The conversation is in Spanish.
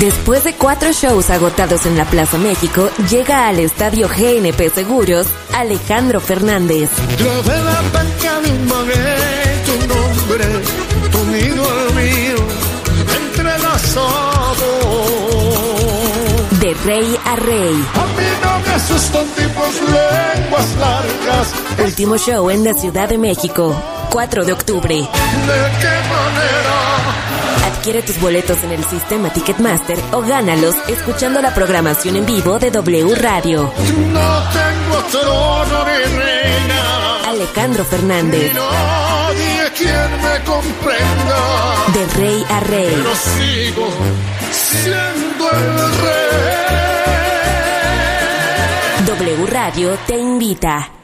Después de 4 shows agotados en la Plaza México, llega al Estadio GNP Seguros Alejandro Fernández. Grabé la penca de un maguey, tu nombre, tu nido al mío, entrelazado. De rey a rey. A mí no me asustan tipos lenguas largas. Último show en la Ciudad de México, 4 de octubre. ¿De qué manera? Adquiere tus boletos en el sistema Ticketmaster o gánalos escuchando la programación en vivo de W Radio. No tengo trono ni reina. Alejandro Fernández. Y nadie quien me comprenda. De rey a rey. Pero sigo siendo el rey. W Radio te invita.